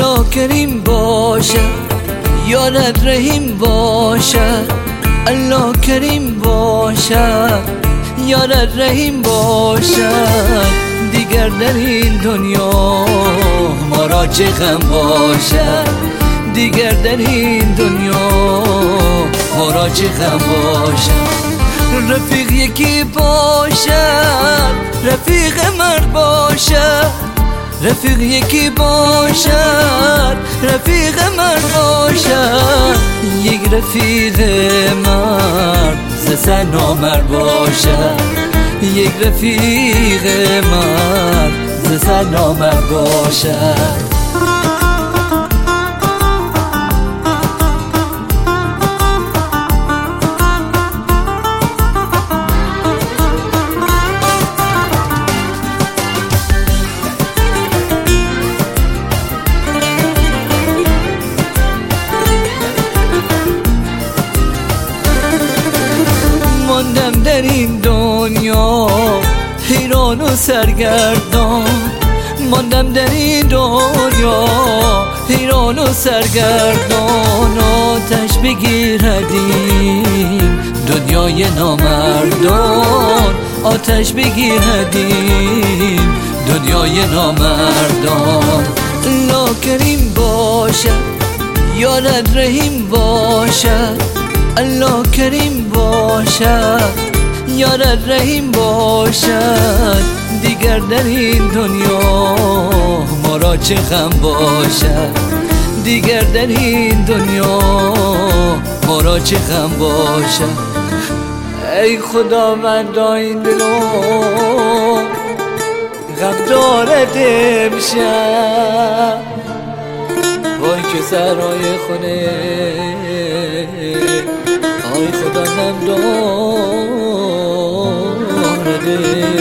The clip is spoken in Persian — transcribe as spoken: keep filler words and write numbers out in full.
الله کریم باشد، یارت رحیم باشد. الله کریم باشد، یارت رحیم باشد. دیگر در این دنیا ما را چه غم باشد، دیگر در این دنیا ما را چه غم باشد. رفیق یکی باشد، رفیق مرد باشد. رفیق یکی باشد، رفیق مرد باشد. یک رفیق مرد ز سه نامرد باشد. یک رفیق مرد ز سه نامرد باشد. ماندم در این دنیا حیران و سرگردان. ماندم در این دنیا حیران و سرگردان. آتش بگیردیم دنیای نامردان. آتش بگیردیم دنیای نامردان. الله کریم باشد، یارت رحیم باشد. الله کریم باشد، یارت رحیم باشد. دیگر در این دنیا ما را چه غم باشد، دیگر در این دنیا ما را چه غم باشد. ای خداوند این دلو غم دارد امشب. وای که سرای خونه آی خدا غم دارد.